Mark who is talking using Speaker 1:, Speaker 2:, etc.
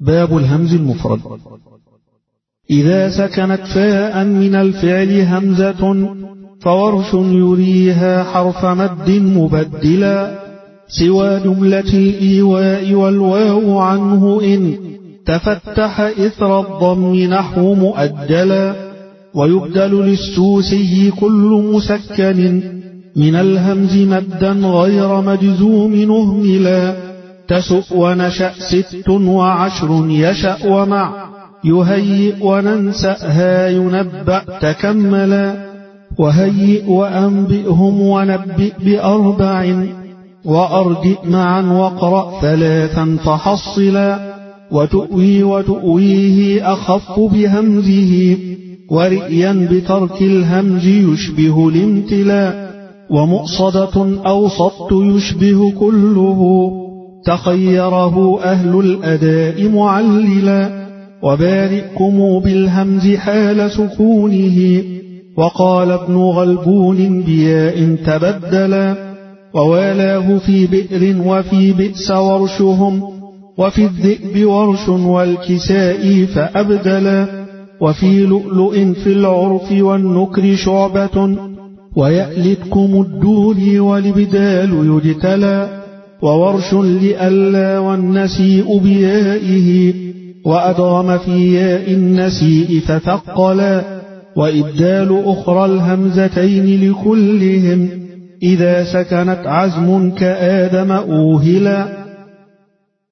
Speaker 1: باب الهمز المفرد. إذا سكنت فاء من الفعل همزة فورش يريها حرف مد مبدلا، سوى جملة الإيواء والواو عنه إن تفتح إثر الضم نحو مؤجلا، ويبدل للسوسي كل مسكن من الهمز مدا غير مجزوم نهملا، تسؤ ونشأ 26 يشأ ومع يهيئ وننسأها ينبأ تكملا، وهيئ وأنبئهم ونبئ ب4 وأرجئ معا واقرأ 3 فحصلا، وتؤوي وتؤويه أخف بهمزه، ورئيا بترك الهمز يشبه الامتلاء، ومؤصدة أوسط يشبه كله تخيره أهل الأداء معللا، وبارئكم بالهمز حال سكونه، وقال ابن غلبون بياء تبدلا، ووالاه في بئر وفي بئس ورشهم، وفي الذئب ورش والكساء فأبدلا، وفي لؤلؤ في العرف والنكر شعبة، ويألتكم الدوري والبدال يجتلى، وورش لألا والنسيء بيائه، وأدغم في ياء النسيء فثقلا، وإبدال أخرى الهمزتين لكلهم إذا سكنت عزم كآدم أوهلا.